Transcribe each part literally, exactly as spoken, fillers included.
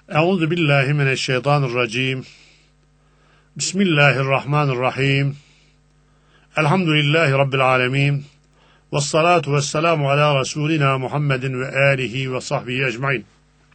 Euzu billahi mineşşeytanirracim. Bismillahirrahmanirrahim. Elhamdülillahi rabbil alamin. Ves salatu vesselamu ala Resulina Muhammedin ve alihi ve sahbihi ecmaîn.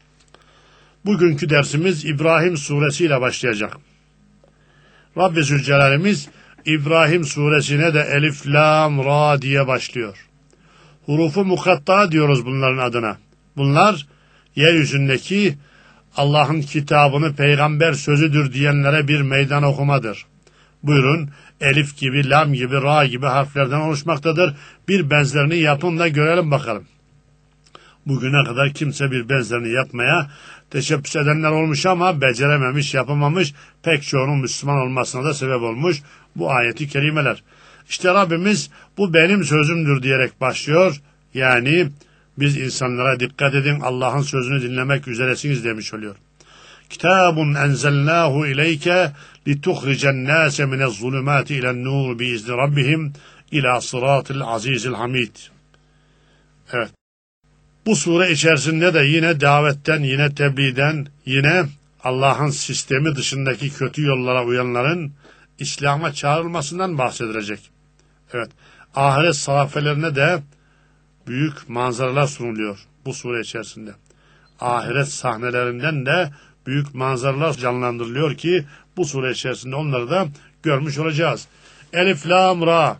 Bugünkü dersimiz İbrahim suresiyle başlayacak. Rabbi Zülcelal'imiz İbrahim suresine de Elif, Lam, Ra diye başlıyor. Hurufu mukatta diyoruz bunların adına. Bunlar yeryüzündeki Allah'ın kitabını peygamber sözüdür diyenlere bir meydan okumadır. Buyurun, Elif gibi, Lam gibi, Ra gibi harflerden oluşmaktadır. Bir benzerini yapın da görelim bakalım. Bugüne kadar kimse bir benzerini yapmaya teşebbüs edenler olmuş ama becerememiş, yapamamış, pek çoğunun Müslüman olmasına da sebep olmuş bu ayeti kerimeler. İşte Rabbimiz bu benim sözümdür diyerek başlıyor. Yani biz insanlara dikkat edin, Allah'ın sözünü dinlemek üzeresiniz demiş oluyor. Kitabun enzelnahu ileyke lituhricen nase minezzulumati ilen-nur biizni rabbihim ila sıratil azizil hamid. Evet. Bu sure içerisinde de yine davetten, yine tebliğden, yine Allah'ın sistemi dışındaki kötü yollara uyanların İslam'a çağrılmasından bahsedilecek. Evet. Ahiret sahafelerine de büyük manzaralar sunuluyor bu sure içerisinde. Ahiret sahnelerinden de büyük manzaralar canlandırılıyor ki bu sure içerisinde onları da görmüş olacağız. Elif, Lam, Ra.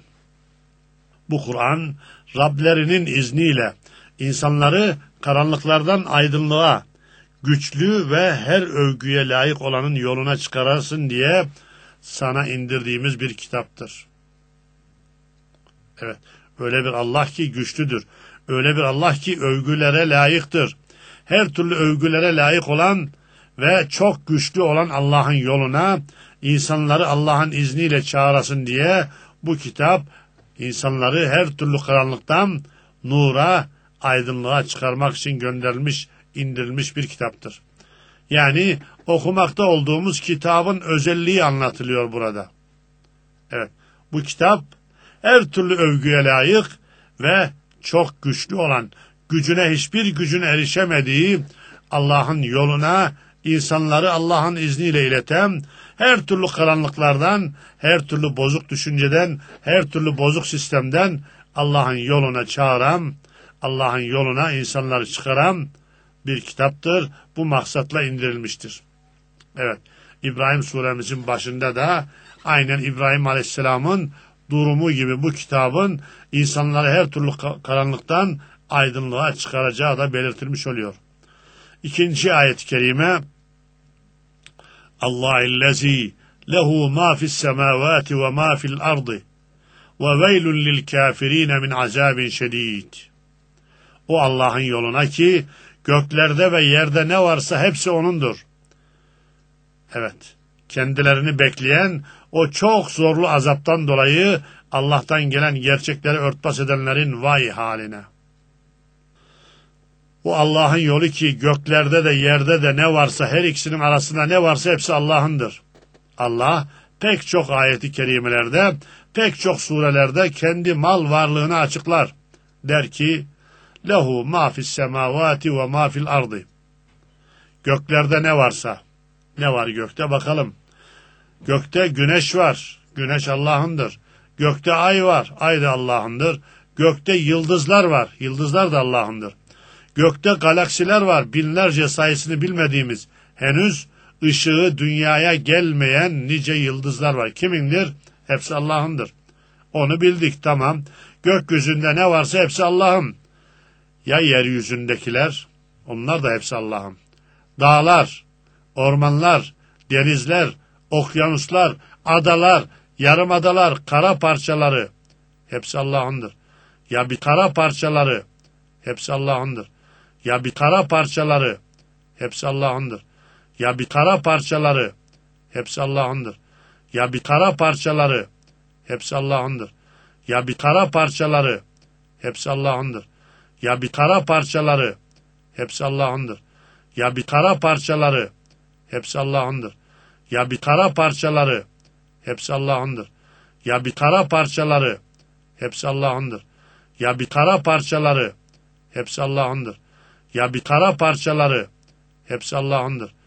Bu Kur'an Rablerinin izniyle insanları karanlıklardan aydınlığa, güçlü ve her övgüye layık olanın yoluna çıkarasın diye sana indirdiğimiz bir kitaptır. Evet, öyle bir Allah ki güçlüdür. Öyle bir Allah ki övgülere layıktır. Her türlü övgülere layık olan ve çok güçlü olan Allah'ın yoluna insanları Allah'ın izniyle çağırasın diye bu kitap insanları her türlü karanlıktan nura, aydınlığa çıkarmak için gönderilmiş, indirilmiş bir kitaptır. Yani okumakta olduğumuz kitabın özelliği anlatılıyor burada. Evet, bu kitap her türlü övgüye layık ve çok güçlü olan, gücüne hiçbir gücün erişemediği Allah'ın yoluna insanları Allah'ın izniyle ileten, her türlü karanlıklardan, her türlü bozuk düşünceden, her türlü bozuk sistemden Allah'ın yoluna çağıran, Allah'ın yoluna insanları çıkaran bir kitaptır. Bu maksatla indirilmiştir. Evet, İbrahim suremizin başında da aynen İbrahim Aleyhisselam'ın durumu gibi bu kitabın insanları her türlü karanlıktan aydınlığa çıkaracağı da belirtilmiş oluyor. İkinci ayet-i kerime Allah'illezî lehu mâ fissemâvâti ve mâ fil ardı ve veylun lil kâfirîne min azâbin şedîd. O Allah'ın yoluna ki göklerde ve yerde ne varsa hepsi O'nundur. Evet, kendilerini bekleyen o çok zorlu azaptan dolayı Allah'tan gelen gerçekleri örtbas edenlerin vay haline. O Allah'ın yolu ki göklerde de yerde de ne varsa, her ikisinin arasında ne varsa hepsi Allah'ındır. Allah pek çok ayeti kerimelerde, pek çok surelerde kendi mal varlığını açıklar. Der ki, lehu ma fis semavati ve ma fil ardı. Göklerde ne varsa, ne var gökte bakalım. Gökte güneş var, güneş Allah'ındır. Gökte ay var, ay da Allah'ındır. Gökte yıldızlar var, yıldızlar da Allah'ındır. Gökte galaksiler var, binlerce sayısını bilmediğimiz, henüz ışığı dünyaya gelmeyen nice yıldızlar var. Kimindir? Hepsi Allah'ındır. Onu bildik, tamam. Gökyüzünde ne varsa hepsi Allah'ın. Ya yeryüzündekiler? Onlar da hepsi Allah'ın. Dağlar, ormanlar, denizler, okyanuslar, adalar, yarımadalar, kara parçaları hepsi Allah'ındır. Ya bir kara parçaları hepsi Allah'ındır. Ya bir kara parçaları hepsi Allah'ındır. Ya bir kara parçaları hepsi Allah'ındır. Ya bir kara parçaları hepsi Allah'ındır. Ya bir kara parçaları hepsi Allah'ındır. Ya bir kara parçaları hepsi Allah'ındır. Ya bir kara parçaları hepsi Allah'ındır. Ya bir kara parçaları hepsi Allah'ındır. Ya bir kara parçaları hepsi Allah'ındır. Ya bir kara parçaları hepsi Allah'ındır. Ya bir kara parçaları hepsi Allah'ındır.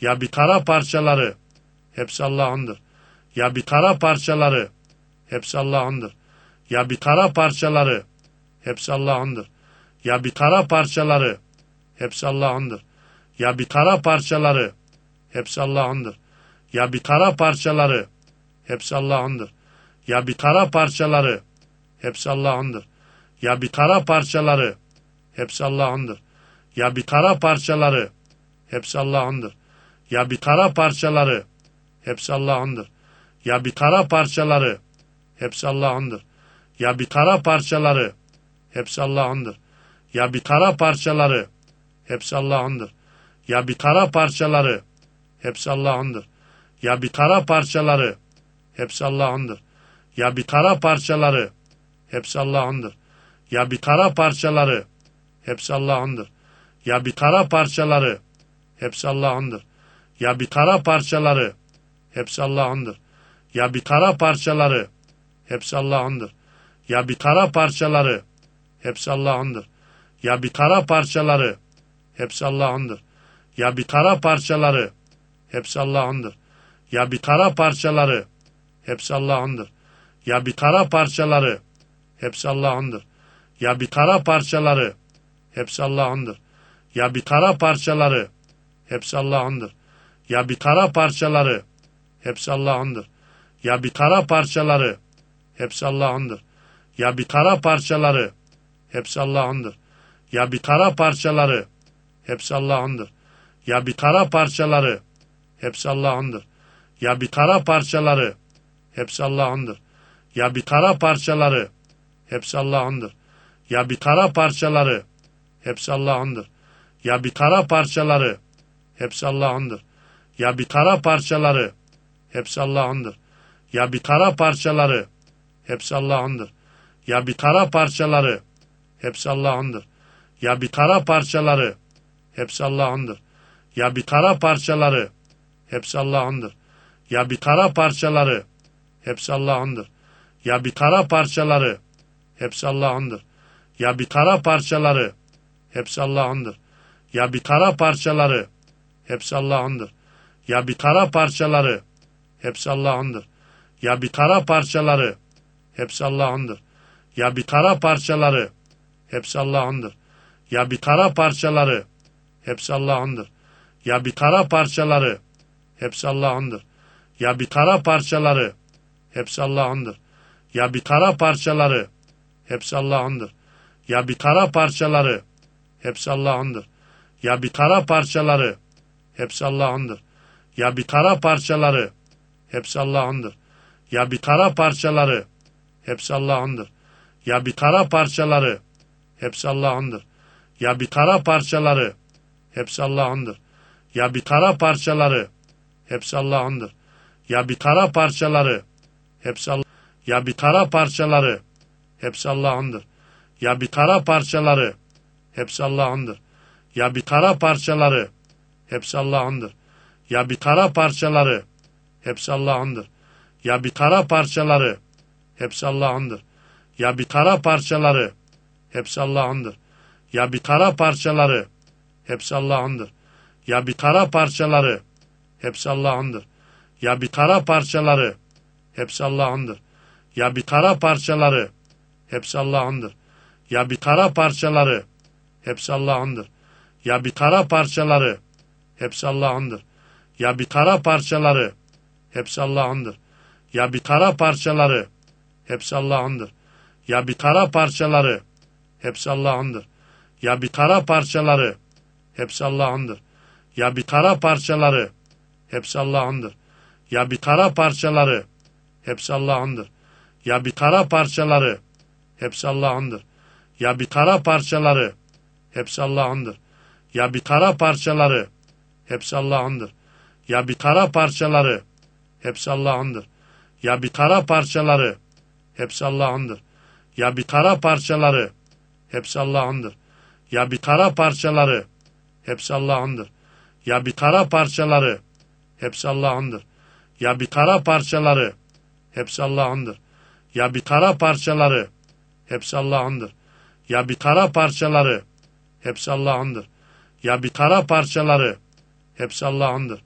Ya bir kara parçaları, hepsi Allah'ındır. Ya bir kara parçaları, hepsi Allah'ındır. Ya bir kara parçaları, hepsi Allah'ındır. Ya bir kara parçaları, hepsi Allah'ındır. Ya bir kara parçaları, hepsi Allah'ındır. Ya bir kara parçaları, hepsi Allah'ındır. Ya bir kara parçaları, hepsi Allah'ındır. Ya bir kara parçaları, hepsi Allah'ındır. Ya bir kara parçaları, hepsi Allah'ındır. Ya bir kara parçaları, hepsi Allah'ındır. Ya bir kara parçaları, hepsi Allah'ındır. Ya bir kara parçaları, hepsi Allah'ındır. Ya bir kara parçaları, hepsi Allah'ındır. Ya bir kara parçaları, hepsi Allah'ındır. Ya bir kara parçaları, hepsi Allah'ındır. Ya bir kara parçaları, hepsi Allah'ındır. Ya bir kara parçaları, hepsi Allah'ındır. Ya bir kara parçaları, hepsi Allah'ındır. Ya bir kara parçaları, hepsi Allah'ındır. Ya bir kara parçaları, hepsi Allah'ındır. Ya bir kara parçaları, hepsi Allah'ındır. Ya bir kara parçaları, hepsi Allah'ındır. Ya bir kara parçaları, hepsi Allah'ındır. Ya bir kara parçaları, hepsi Allah'ındır. Ya bir kara parçaları, hepsi Allah'ındır. Ya bir kara parçaları, hepsi Allah'ındır. Ya bir kara parçaları, hepsi Allah'ındır. Ya bir kara parçaları, hepsi Allah'ındır. Ya bir kara parçaları, hepsi Allah'ındır. Ya bir kara parçaları, hepsi Allah'ındır. Ya bir kara parçaları, hepsi Allah'ındır. Ya bir kara parçaları, hepsi Allah'ındır. Ya bir kara parçaları, hepsi Allah'ındır. Ya bir kara parçaları, hepsi Allah'ındır. Ya bir kara parçaları, hepsi Allah'ındır. Ya bir kara parçaları, hepsi Allah'ındır. Ya bir kara parçaları, hepsi Allah'ındır. Ya bir kara parçaları, hepsi Allah'ındır. Ya bir kara parçaları, hepsi Allah'ındır. Ya bir kara parçaları, hepsi Allah'ındır. Ya bir kara parçaları, hepsi Allah'ındır. Ya bir kara parçaları, hepsi Allah'ındır. Ya bir kara parçaları, hepsi Allah'ındır. Ya bir kara parçaları, hepsi Allah'ındır. Ya bir kara parçaları, hepsi Allah'ındır. Ya bir kara parçaları, hepsi Allah'ındır. Ya bir kara parçaları, hepsi Allah'ındır. Ya bir kara parçaları, hepsi Allah'ındır. Ya bir kara parçaları, hepsi Allah'ındır. Ya bir kara parçaları, hepsi Allah'ındır. Ya bir kara parçaları, hepsi Allah'ındır. Ya bir kara parçaları, hepsi Allah'ındır. Ya bir kara parçaları, hepsi Allah'ındır. Ya bir kara parçaları, hepsi Allah'ındır. Ya bir kara parçaları, hepsi Allah'ındır. Ya bir kara parçaları, hepsi Allah'ındır. Ya bir kara parçaları, hepsi Allah'ındır. Ya bir kara parçaları, hepsi Allah'ındır. Ya bir kara parçaları, hepsi Allah'ındır. Ya bir kara parçaları, hepsi Allah. Ya bir kara parçaları, hepsi Allah'ındır. Ya bir kara parçaları, hepsi Allah'ındır. Ya bir kara parçaları, hepsi Allah'ındır. Ya bir kara parçaları, hepsi Allah'ındır. Ya bir kara parçaları, hepsi Allah'ındır. Ya bir kara parçaları, hepsi Allah'ındır. Ya bir kara parçaları, hepsi Allah'ındır. Ya bir kara parçaları, hepsi Allah'ındır. Ya bir kara parçaları, hepsi Allah'ındır. Ya bir kara parçaları, hepsi Allah'ındır. Ya bir kara parçaları, hepsi Allah'ındır. Ya bir kara parçaları, hepsi Allah'ındır. Ya bir kara parçaları, hepsi Allah'ındır. Ya bir kara parçaları, hepsi Allah'ındır. Ya bir kara parçaları, hepsi Allah'ındır. Ya bir kara parçaları, hepsi Allah'ındır. Ya bir kara parçaları, hepsi Allah'ındır. Ya bir kara parçaları, hepsi Allah'ındır. Ya bir kara parçaları, hepsi Allah'ındır. Ya bir kara parçaları, hepsi Allah'ındır. Ya bir kara parçaları, hepsi Allah'ındır. Ya bir kara parçaları, hepsi Allah'ındır. Ya bir kara parçaları, hepsi Allah'ındır. Ya bir kara parçaları, hepsi Allah'ındır. Ya bir kara parçaları, hepsi Allah'ındır. Ya bir kara parçaları, hepsi Allah'ındır. Ya bir kara parçaları, hepsi Allah'ındır. Ya bir kara parçaları, hepsi Allah'ındır. Ya bir kara parçaları, hepsi Allah'ındır. Ya bir kara parçaları, hepsi Allah'ındır.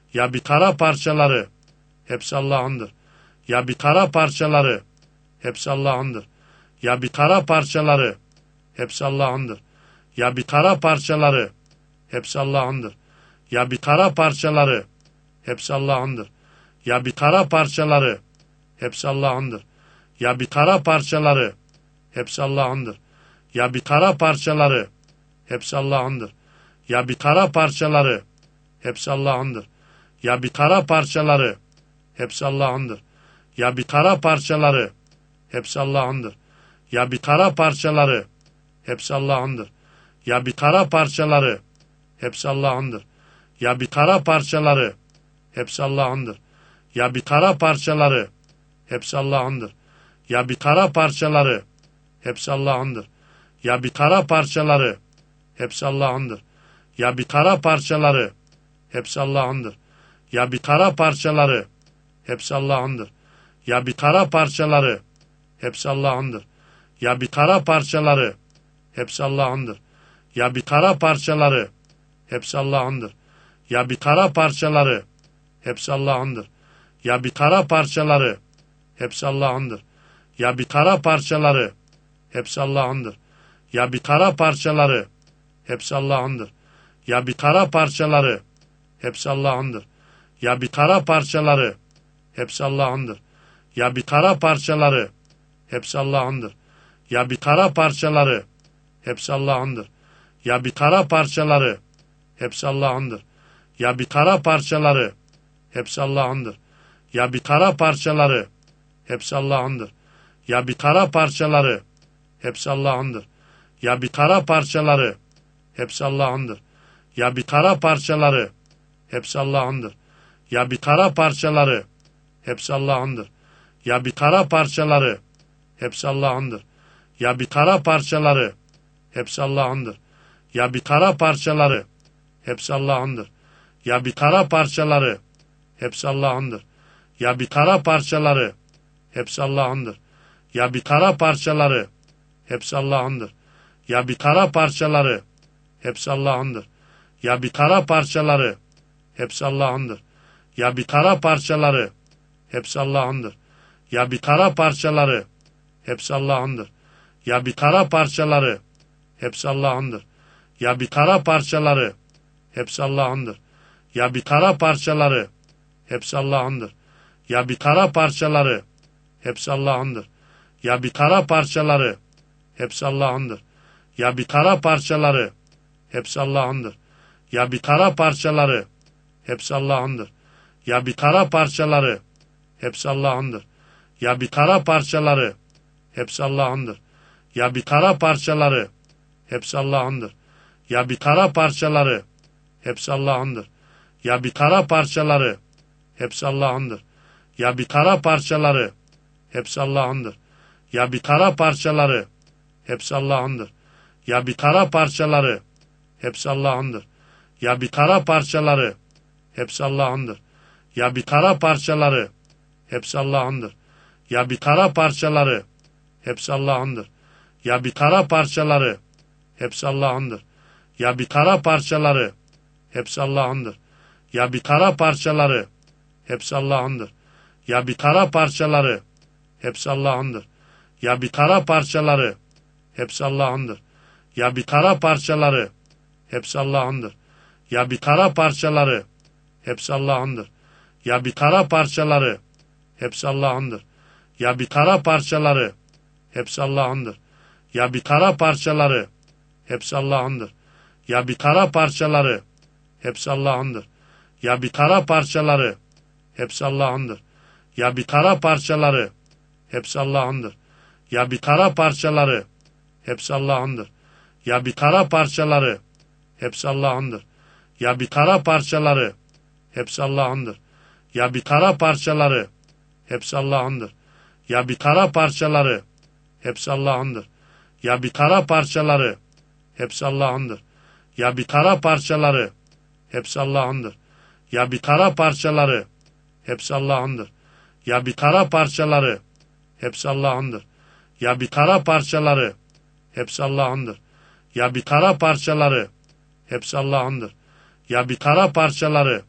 Ya bir kara parçaları, hepsi Allah'ındır. Ya bir kara parçaları, hepsi Allah'ındır. Ya bir kara parçaları, hepsi Allah'ındır. Ya bir kara parçaları, hepsi Allah'ındır. Ya bir kara parçaları, hepsi Allah'ındır. Ya bir kara parçaları, hepsi Allah'ındır. Ya bir kara parçaları, hepsi Allah'ındır. Ya bir kara parçaları, hepsi Allah'ındır. Ya bir kara parçaları, hepsi Allah'ındır. Ya bir kara parçaları, hepsi Allah'ındır. Ya bir kara parçaları, hepsi Allah'ındır. Ya bir kara parçaları, hepsi Allah'ındır. Ya bir kara parçaları, hepsi Allah'ındır. Ya bir kara parçaları, hepsi Allah'ındır. Ya bir kara parçaları, hepsi Allah'ındır. Ya bir kara parçaları, hepsi Allah'ındır. Ya bir kara parçaları, hepsi Allah'ındır. Ya bir kara parçaları, hepsi Allah'ındır. Ya bir kara parçaları, hepsi Allah'ındır. Ya bir kara parçaları, hepsi Allah'ındır. Ya bir kara parçaları, hepsi Allah'ındır. Ya bir kara parçaları, hepsi Allah'ındır. Ya bir kara parçaları, hepsi Allah'ındır. Ya bir kara parçaları, hepsi Allah'ındır. Ya bir kara parçaları, hepsi Allah'ındır. Ya bir kara parçaları, hepsi Allah'ındır. Ya bir kara parçaları, hepsi Allah'ındır. Ya bir kara parçaları, hepsi Allah'ındır. Ya bir kara parçaları, hepsi Allah'ındır. Ya bir kara parçaları, hepsi Allah'ındır. Ya bir kara parçaları, hepsi Allah'ındır. Ya bir kara parçaları, hepsi Allah'ındır. Ya bir kara parçaları, hepsi Allah'ındır. Ya bir kara parçaları, hepsi Allah'ındır. Ya bir kara parçaları, hepsi Allah'ındır. Ya bir kara parçaları, hepsi Allah'ındır. Ya bir kara parçaları, hepsi Allah'ındır. Ya bir kara parçaları, hepsi Allah'ındır. Ya bir kara parçaları, hepsi Allah'ındır. Ya bir kara parçaları, hepsi Allah'ındır. Ya bir kara parçaları, hepsi Allah'ındır. Ya bir kara parçaları, hepsi Allah'ındır. Ya bir kara parçaları, hepsi Allah'ındır. Ya bir kara parçaları, hepsi Allah'ındır. Ya bir kara parçaları, hepsi Allah'ındır. Ya bir kara parçaları, hepsi Allah'ındır. Ya bir kara parçaları, hepsi Allah'ındır. Ya bir kara parçaları, hepsi Allah'ındır. Ya bir kara parçaları, hepsi Allah'ındır. Ya bir kara parçaları, hepsi Allah'ındır. Ya bir kara parçaları, hepsi Allah'ındır. Ya bir kara parçaları, hepsi Allah'ındır. Ya bir kara parçaları, hepsi Allah'ındır. Ya bir kara parçaları, hepsi Allah'ındır. Ya bir kara parçaları, hepsi Allah'ındır. Ya bir kara parçaları, hepsi Allah'ındır. Ya bir kara parçaları, hepsi Allah'ındır. Ya bir kara parçaları, hepsi Allah'ındır. Ya bir kara parçaları, hepsi Allah'ındır. Ya bir kara parçaları, hepsi Allah'ındır. Ya bir kara parçaları, hepsi Allah'ındır. Ya bir kara parçaları, hepsi Allah'ındır. Ya bir kara parçaları, hepsi Allah'ındır. Ya bir kara parçaları, hepsi Allah'ındır. Ya bir kara parçaları, hepsi Allah'ındır. Ya bir kara parçaları, hepsi Allah'ındır. Ya bir kara parçaları, hepsi Allah'ındır. Ya bir kara parçaları, hepsi Allah'ındır. Ya bir kara parçaları, hepsi Allah'ındır. Ya bir kara parçaları, hepsi Allah'ındır. Ya bir kara parçaları, hepsi Allah'ındır. Ya bir kara parçaları, hepsi Allah'ındır. Ya bir kara parçaları, hepsi Allah'ındır. Ya bir kara parçaları, hepsi Allah'ındır. Ya bir kara parçaları, hepsi Allah'ındır. Ya bir kara parçaları, hepsi Allah'ındır. Ya bir kara parçaları, hepsi Allah'ındır. Ya bir kara parçaları, hepsi Allah'ındır. Ya bir kara parçaları, hepsi Allah'ındır. Ya bir kara parçaları, hepsi Allah'ındır. Ya bir kara parçaları, hepsi Allah'ındır. Ya bir kara parçaları, hepsi Allah'ındır. Ya bir kara parçaları, hepsi Allah'ındır. Ya bir kara parçaları, hepsi Allah'ındır. Ya bir kara parçaları, hepsi Allah'ındır. Ya bir kara parçaları, hepsi Allah'ındır. Ya bir kara parçaları, hepsi Allah'ındır. Ya bir kara parçaları, hepsi Allah'ındır. Ya bir kara parçaları, hepsi Allah'ındır. Ya bir kara parçaları,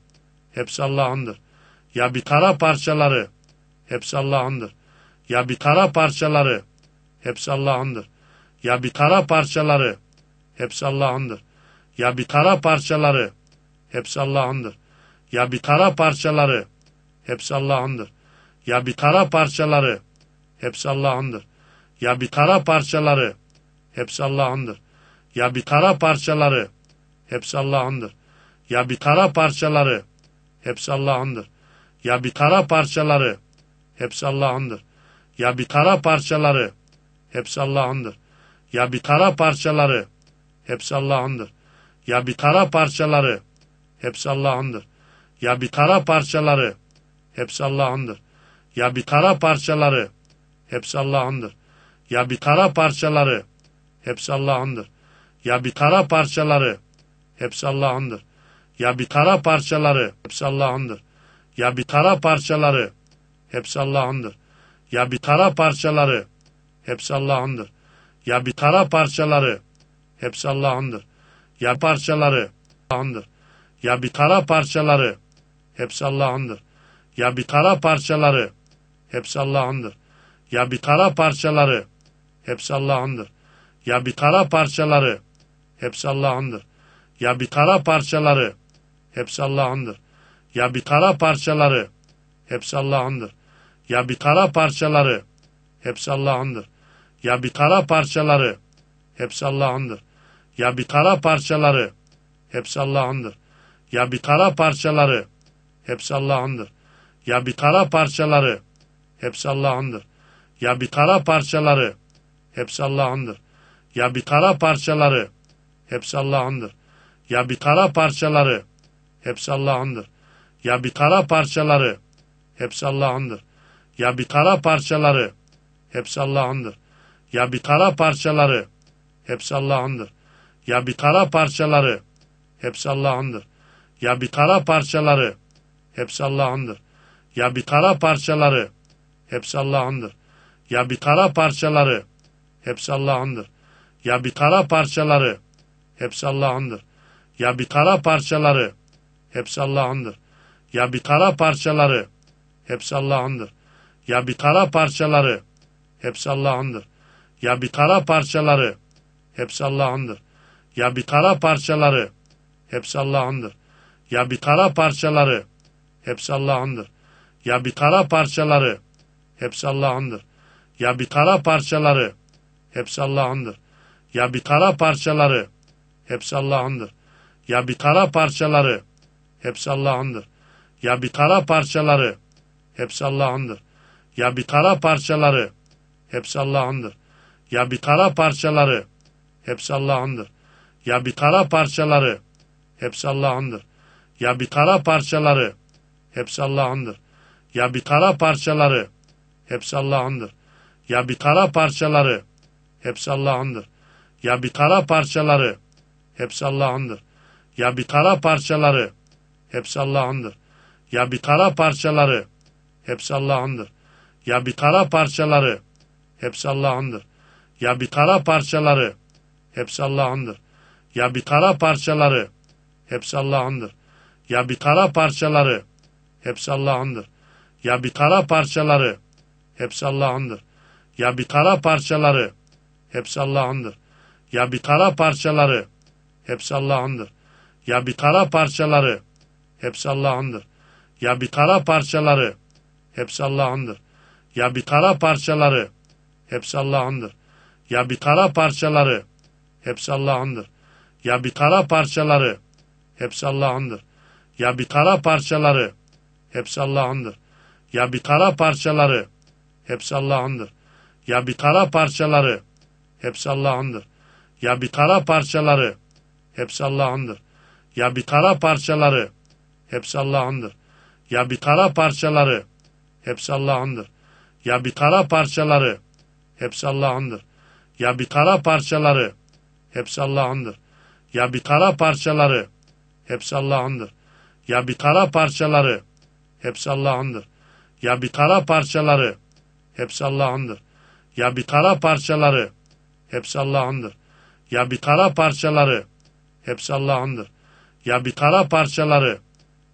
hepsi Allah'ındır. Ya bir kara parçaları, hepsi Allah'ındır. Ya bir kara parçaları, hepsi Allah'ındır. Ya bir kara parçaları, hepsi Allah'ındır. Ya bir kara parçaları, hepsi Allah'ındır. Ya bir kara parçaları, hepsi Allah'ındır. Ya bir kara parçaları, hepsi Allah'ındır. Ya bir kara parçaları, hepsi Allah'ındır. Ya bir kara parçaları, hepsi Allah'ındır. Ya bir kara parçaları, hepsi Allah'ındır. Ya bir kara parçaları, hepsi Allah'ındır. Ya bir kara parçaları, hepsi Allah'ındır. Ya bir kara parçaları, hepsi Allah'ındır. Ya bir kara parçaları, hepsi Allah'ındır. Ya bir kara parçaları, hepsi Allah'ındır. Ya bir kara parçaları, hepsi Allah'ındır. Ya bir kara parçaları, hepsi Allah'ındır. Ya bir kara parçaları, hepsi Allah'ındır. Ya bir kara parçaları, hepsi Allah'ındır. Ya bir kara parçaları, hepsi Allah'ındır. Ya bir kara parçaları, hepsi Allah'ındır. Ya bir kara parçaları, hepsi Allah'ındır. Ya parçaları, Allah'ındır. Ya bir kara parçaları, hepsi Allah'ındır. Ya bir kara parçaları, hepsi Allah'ındır. Ya bir kara parçaları, hepsi Allah'ındır. Ya bir kara parçaları, hepsi Allah'ındır. Ya bir kara parçaları, hepsi Allah'ındır. Ya bir kara parçaları, hepsi Allah'ındır. Ya bir kara parçaları, hepsi Allah'ındır. Ya bir kara parçaları, hepsi Allah'ındır. Ya bir kara parçaları, hepsi Allah'ındır. Ya bir kara parçaları, hepsi Allah'ındır. Ya bir kara parçaları, hepsi Allah'ındır. Ya bir kara parçaları, hepsi Allah'ındır. Ya bir kara parçaları, hepsi Allah'ındır. Ya bir kara parçaları, hepsi Allah'ındır. Ya bir kara parçaları, hepsi Allah'ındır. Ya bir kara parçaları, hepsi Allah'ındır. Ya bir kara parçaları, hepsi Allah'ındır. Ya bir kara parçaları, hepsi Allah'ındır. Ya bir kara parçaları, hepsi Allah'ındır. Ya bir kara parçaları, hepsi Allah'ındır. Ya bir kara parçaları, hepsi Allah'ındır. Ya bir kara parçaları, hepsi Allah'ındır. Ya bir kara parçaları, hepsi Allah'ındır. Ya bir kara parçaları, hepsi Allah'ındır. Ya bir kara parçaları, hepsi Allah'ındır. Ya bir kara parçaları, hepsi Allah'ındır. Ya bir kara parçaları, hepsi Allah'ındır. Ya bir kara parçaları, hepsi Allah'ındır. Ya bir kara parçaları, hepsi Allah'ındır. Ya bir kara parçaları, hepsi Allah'ındır. Ya bir kara parçaları, hepsi Allah'ındır. Ya bir kara parçaları, hepsi Allah'ındır. Ya bir kara parçaları, hepsi Allah'ındır. Ya bir kara parçaları, hepsi Allah'ındır. Ya bir kara parçaları, hepsi Allah'ındır. Ya bir kara parçaları, hepsi Allah'ındır. Ya bir kara parçaları, hepsi Allah'ındır. Ya bir kara parçaları, hepsi Allah'ındır. Ya bir kara parçaları, hepsi Allah'ındır. Ya bir kara parçaları, hepsi Allah'ındır. Ya bir kara parçaları, hepsi Allah'ındır. Ya bir kara parçaları, hepsi Allah'ındır. Ya bir kara parçaları, hepsi Allah'ındır. Ya bir kara parçaları, hepsi Allah'ındır. Ya bir kara parçaları, hepsi Allah'ındır. Ya bir kara parçaları, hepsi Allah'ındır. Ya bir kara parçaları, hepsi Allah'ındır. Ya bir kara parçaları, hepsi Allah'ındır. Ya bir kara parçaları, hepsi Allah'ındır. Ya bir kara parçaları, hepsi Allah'ındır. Ya bir kara parçaları, hepsi Allah'ındır. Ya bir kara parçaları, hepsi Allah'ındır. Ya bir kara parçaları, hepsi Allah'ındır. Ya bir kara parçaları, hepsi Allah'ındır. Ya bir kara parçaları, hepsi Allah'ındır. Ya bir kara parçaları, hepsi Allah'ındır. Ya bir kara parçaları, hepsi Allah'ındır. Ya bir kara parçaları, hepsi Allah'ındır. Ya bir kara parçaları, hepsi Allah'ındır. Ya bir kara parçaları, hepsi Allah'ındır. Ya bir kara parçaları, hepsi Allah'ındır. Ya bir kara parçaları, hepsi Allah'ındır. Ya bir kara parçaları, hepsi Allah'ındır. Ya bir kara parçaları, hepsi Allah'ındır. Ya bir kara parçaları, hepsi Allah'ındır. Ya bir kara parçaları, hepsi Allah'ındır. Ya bir kara parçaları, hepsi Allah'ındır. Ya bir kara parçaları,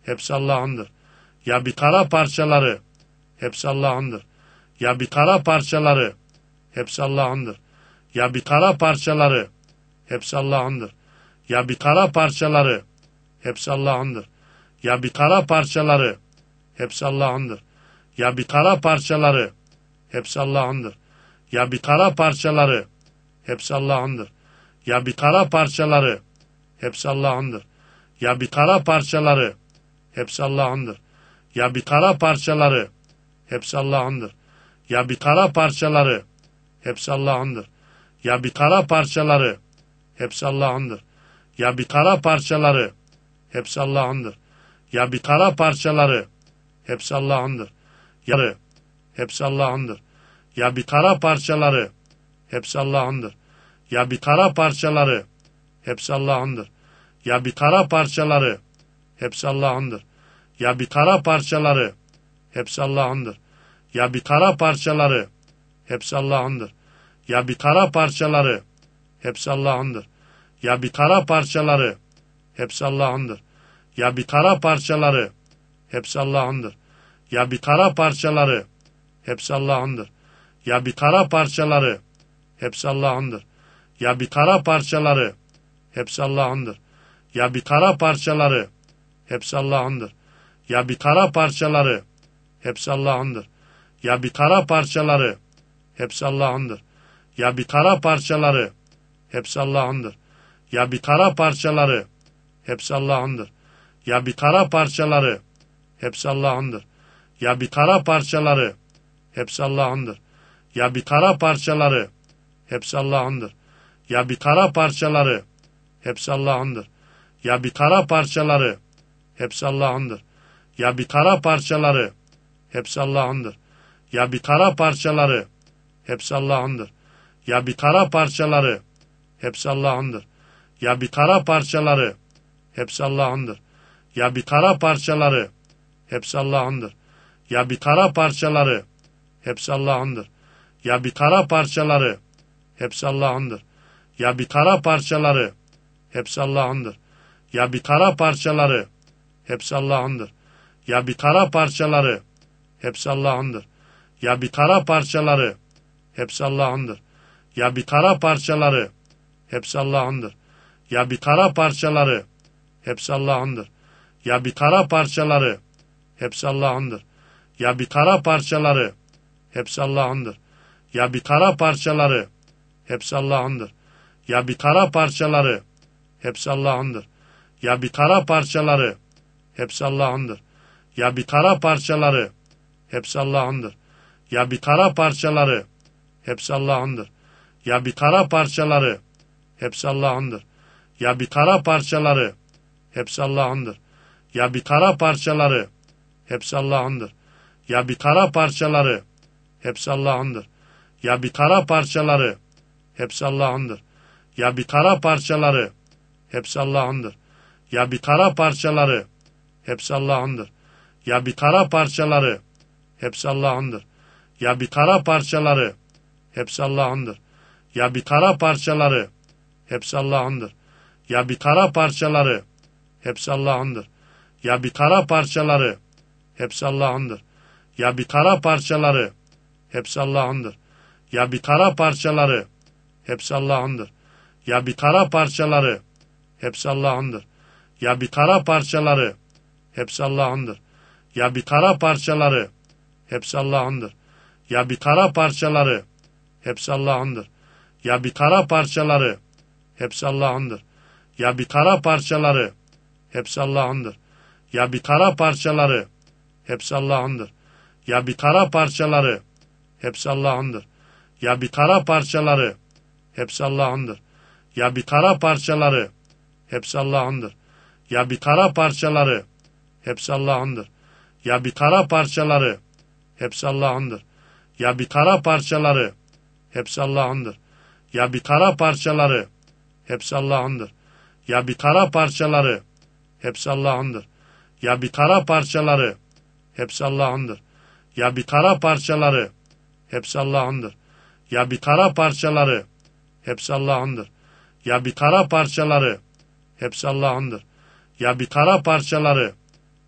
hepsi Allah'ındır. Ya bir kara parçaları, hepsi Allah'ındır. Ya bir kara parçaları, hepsi Allah'ındır. Ya bir kara parçaları, hepsi Allah'ındır. Ya bir kara parçaları, hepsi Allah'ındır. Ya bir kara parçaları, hepsi Allah'ındır. Ya bir kara parçaları, hepsi Allah'ındır. Ya bir kara parçaları, hepsi Allah'ındır. Ya bir kara parçaları, hepsi Allah'ındır. Ya bir kara parçaları, hepsi Allah'ındır. Ya bir kara parçaları, hepsi Allah'ındır. Ya bir kara parçaları, hepsi Allah'ındır. Ya bir kara parçaları, hepsi Allah'ındır. Ya bir kara parçaları, hepsi Allah'ındır. Ya bir kara parçaları, hepsi Allah'ındır. Yarı, hepsi Allah'ındır. Ya bir kara parçaları, hepsi Allah'ındır. Ya bir kara parçaları, hepsi Allah'ındır. Ya bir kara parçaları, hepsi Allah'ındır. Ya bir kara parçaları, hepsi Allah'ındır. Ya bir kara parçaları, hepsi Allah'ındır. Ya bir kara parçaları, hepsi Allah'ındır. Ya bir kara parçaları, hepsi Allah'ındır. Ya bir kara parçaları, hepsi Allah'ındır. Ya bir kara parçaları, hepsi Allah'ındır. Ya bir kara parçaları, hepsi Allah'ındır. Ya bir kara parçaları, hepsi Allah'ındır. Ya bir kara parçaları, hepsi Allah'ındır. Ya bir kara parçaları, hepsi Allah'ındır. Ya bir kara parçaları, hepsi Allah'ındır. Ya bir kara parçaları, hepsi Allah'ındır. Ya bir kara parçaları, hepsi Allah'ındır. Ya bir kara parçaları, hepsi Allah'ındır. Ya bir kara parçaları, hepsi Allah'ındır. Ya bir kara parçaları, hepsi Allah'ındır. Ya bir kara parçaları, hepsi Allah'ındır. Ya bir kara parçaları, hepsi Allah'ındır. Ya bir kara parçaları, hepsi Allah'ındır. Ya bir kara parçaları, hepsi Allah'ındır. Ya bir kara parçaları, hepsi Allah'ındır. Ya bir kara parçaları, hepsi Allah'ındır. Ya bir kara parçaları, hepsi Allah'ındır. Ya bir kara parçaları, hepsi Allah'ındır. Ya bir kara parçaları, hepsi Allah'ındır. Ya bir kara parçaları, hepsi Allah'ındır. Ya bir kara parçaları, hepsi Allah'ındır. Ya bir kara parçaları, hepsi Allah'ındır. Ya bir kara parçaları, hepsi Allah'ındır. Ya bir kara parçaları, hepsi Allah'ındır. Ya bir kara parçaları, hepsi Allah'ındır. Ya bir kara parçaları, hepsi Allah'ındır. Ya bir kara parçaları, hepsi Allah'ındır. Ya bir kara parçaları, hepsi Allah'ındır. Ya bir kara parçaları, hepsi Allah'ındır. Ya bir kara parçaları, hepsi Allah'ındır. Ya bir kara parçaları, hepsi Allah'ındır. Ya bir kara parçaları, hepsi Allah'ındır. Ya bir kara parçaları, hepsi Allah'ındır. Ya bir kara parçaları, hepsi Allah'ındır. Ya bir kara parçaları, hepsi Allah'ındır. Ya bir kara parçaları, hepsi Allah'ındır. Ya bir kara parçaları, hepsi Allah'ındır. Ya bir kara parçaları, hepsi Allah'ındır. Ya bir kara parçaları, hepsi Allah'ındır. Ya bir kara parçaları, hepsi Allah'ındır. Ya bir kara parçaları, hepsi Allah'ındır. Ya bir kara parçaları, hepsi Allah'ındır. Ya bir kara parçaları, hepsi Allah'ındır. Ya bir kara parçaları, hepsi Allah'ındır. Ya bir kara parçaları, hepsi Allah'ındır. Ya bir kara parçaları, hepsi Allah'ındır. Ya bir kara parçaları, hepsi Allah'ındır. Ya bir kara parçaları, hepsi Allah'ındır. Ya bir kara parçaları, hepsi Allah'ındır. Ya bir kara parçaları, hepsi Allah'ındır. Ya bir kara parçaları, hepsi Allah'ındır. Ya bir kara parçaları, hepsi Allah'ındır. Ya bir kara parçaları, hepsi Allah'ındır. Ya bir kara parçaları, hepsi Allah'ındır. Ya bir kara parçaları, hepsi Allah'ındır. Ya bir kara parçaları, hepsi Allah'ındır. Ya bir kara parçaları, hepsi Allah'ındır. Ya bir kara parçaları, hepsi Allah'ındır. Ya bir kara parçaları, hepsi Allah'ındır. Ya bir kara parçaları, hepsi Allah'ındır. Ya bir kara parçaları, hepsi Allah'ındır. Ya bir kara parçaları, hepsi Allah'ındır. Ya bir kara parçaları, hepsi Allah'ındır. Ya bir kara parçaları, hepsi Allah'ındır. Ya bir kara parçaları, hepsi Allah'ındır. Ya bir kara parçaları,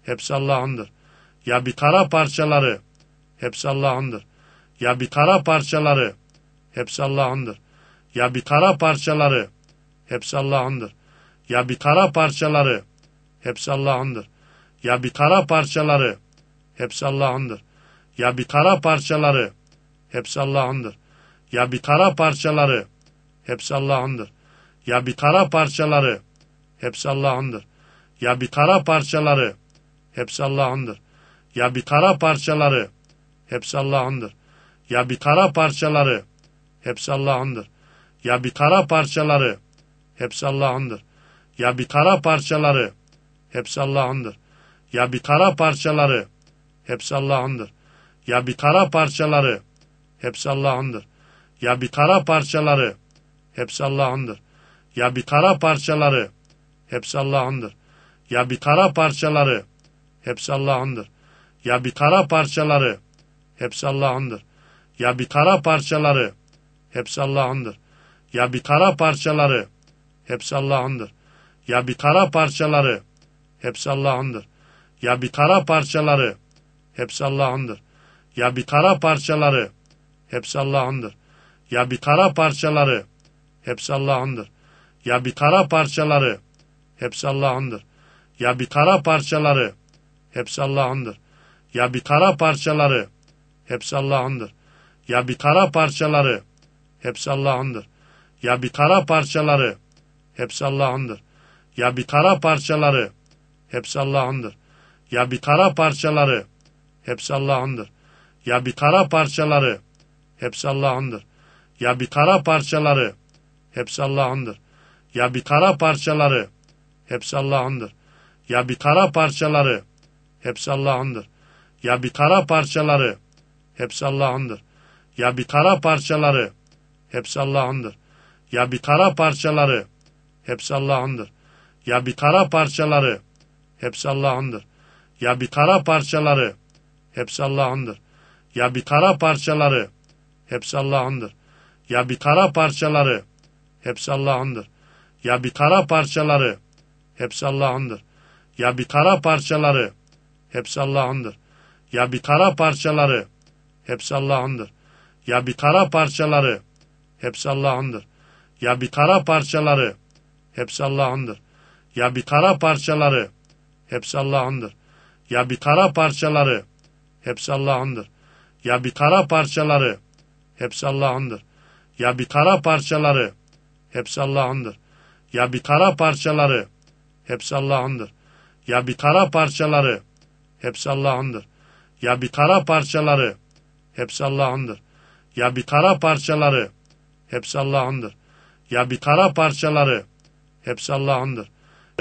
hepsi Allah'ındır. Ya bir kara parçaları, hepsi Allah'ındır. Ya bir kara parçaları, hepsi Allah'ındır. Ya bir kara parçaları, hepsi Allah'ındır. Ya bir kara parçaları, hepsi Allah'ındır. Ya bir kara parçaları, hepsi Allah'ındır. Ya bir kara parçaları, hepsi Allah'ındır. Ya bir kara parçaları, hepsi Allah'ındır. Ya bir kara parçaları, hepsi Allah'ındır. Ya bir kara parçaları, hepsi Allah'ındır. Ya bir kara parçaları, hepsi Allah'ındır. Ya bir kara parçaları, hepsi Allah'ındır. Ya bir kara parçaları, hepsi Allah'ındır. Ya bir kara parçaları, hepsi Allah'ındır. Ya bir kara parçaları, hepsi Allah'ındır. Ya bir kara parçaları, hepsi Allah'ındır. Ya bir kara parçaları, hepsi Allah'ındır. Ya bir kara parçaları, hepsi Allah'ındır. Ya bir kara parçaları, hepsi Allah'ındır. Ya bir kara parçaları, hepsi Allah'ındır. Ya bir kara parçaları, hepsi Allah'ındır. Ya bir kara parçaları, hepsi Allah'ındır. Ya bir kara parçaları, hepsi Allah'ındır. Ya bir kara parçaları, hepsi Allah'ındır. Ya bir kara parçaları, hepsi Allah'ındır. Ya bir kara parçaları, hepsi Allah'ındır. Ya bir kara parçaları, hepsi Allah'ındır. Ya bir kara parçaları, hepsi Allah'ındır. Ya bir kara parçaları, hepsi Allah'ındır. Ya bir kara parçaları, hepsi Allah'ındır. Ya bir kara parçaları, hepsi Allah'ındır. Ya bir kara parçaları, hepsi Allah'ındır. Ya bir kara parçaları, hepsi Allah'ındır. Ya bir kara parçaları, hepsi Allah'ındır. Ya bir kara parçaları, hepsi Allah'ındır. Ya bir kara parçaları, hepsi Allah'ındır. Ya bir kara parçaları, hepsi Allah'ındır. Ya bir kara parçaları, hepsi Allah'ındır. Ya bir kara parçaları, hepsi Allah'ındır. Ya bir kara parçaları, hepsi Allah'ındır. Ya bir kara parçaları, hepsi Allah'ındır. Ya bir kara parçaları, hepsi Allah'ındır. Ya bir kara parçaları, hepsi Allah'ındır. Ya bir kara parçaları, hepsi Allah'ındır. Ya bir kara parçaları, hepsi Allah'ındır. Ya bir kara parçaları, hepsi Allah'ındır. Ya bir kara parçaları, hepsi Allah'ındır. Ya bir kara parçaları, hepsi Allah'ındır. Ya bir kara parçaları, hepsi Allah'ındır. Ya bir kara parçaları, hepsi Allah'ındır. Ya bir kara parçaları, hepsi Allah'ındır. Ya bir kara parçaları, hepsi Allah'ındır. Ya bir kara parçaları, hepsi Allah'ındır. Ya bir kara parçaları, hepsi Allah'ındır. Ya bir kara parçaları, hepsi Allah'ındır. Ya bir kara parçaları, hepsi Allah'ındır. Ya bir kara parçaları, hepsi Allah'ındır. Ya bir kara parçaları, hepsi Allah'ındır.